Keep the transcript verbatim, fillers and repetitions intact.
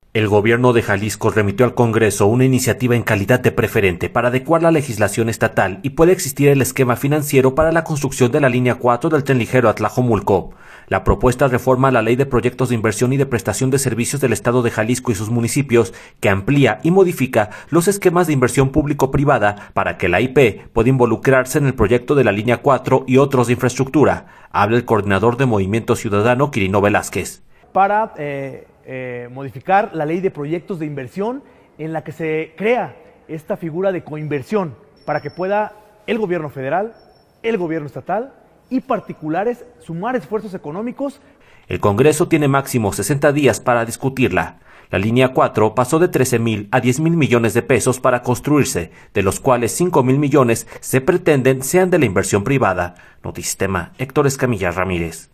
El gobierno de Jalisco remitió al Congreso una iniciativa en calidad de preferente para adecuar la legislación estatal y puede existir el esquema financiero para la construcción de la línea cuatro del tren ligero a Tlajomulco. La propuesta reforma la Ley de Proyectos de Inversión y de Prestación de Servicios del Estado de Jalisco y sus municipios, que amplía y modifica los esquemas de inversión público-privada para que la I P pueda involucrarse en el proyecto de la línea cuatro y otros de infraestructura. Habla el coordinador de Movimiento Ciudadano, Quirino Velázquez. Para eh, eh, modificar la ley de proyectos de inversión en la que se crea esta figura de coinversión para que pueda el gobierno federal, el gobierno estatal y particulares sumar esfuerzos económicos. El Congreso tiene máximo sesenta días para discutirla. La línea cuatro pasó de trece mil a diez mil millones de pesos para construirse, de los cuales cinco mil millones se pretenden sean de la inversión privada. Notisistema, Héctor Escamilla Ramírez.